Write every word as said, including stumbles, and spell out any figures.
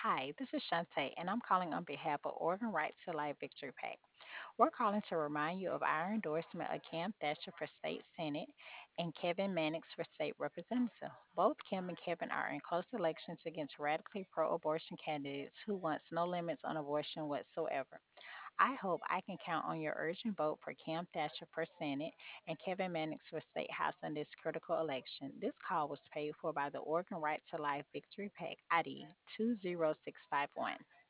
Hi, this is Shantae, and I'm calling on behalf of Oregon Right to Life Victory PAC. We're calling to remind you of our endorsement of Cam Thatcher for state senate and Kevin Mannix for state representative. Both Kim and Kevin are in close elections against radically pro abortion candidates who wants no limits on abortion whatsoever. I hope I can count on your urgent vote for Cam Thatcher for Senate and Kevin Mannix for State House in this critical election. This call was paid for by the Oregon Right to Life Victory PAC I D two zero six five one.